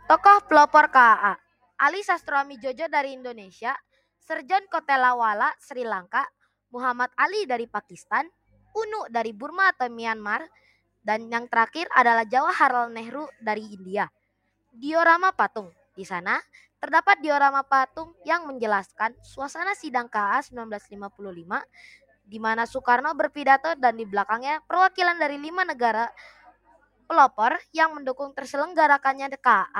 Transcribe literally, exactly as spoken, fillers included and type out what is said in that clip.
Tokoh pelopor K A: Ali Sastroamidjojo dari Indonesia, Serjon Kotelawala Sri Lanka, Muhammad Ali dari Pakistan, U N U dari Burma atau Myanmar, dan yang terakhir adalah Jawaharlal Nehru dari India. Diorama patung. Di sana terdapat diorama patung yang menjelaskan suasana sidang K A seribu sembilan ratus lima puluh lima di mana Soekarno berpidato dan di belakangnya perwakilan dari lima negara pelopor yang mendukung terselenggarakannya K A.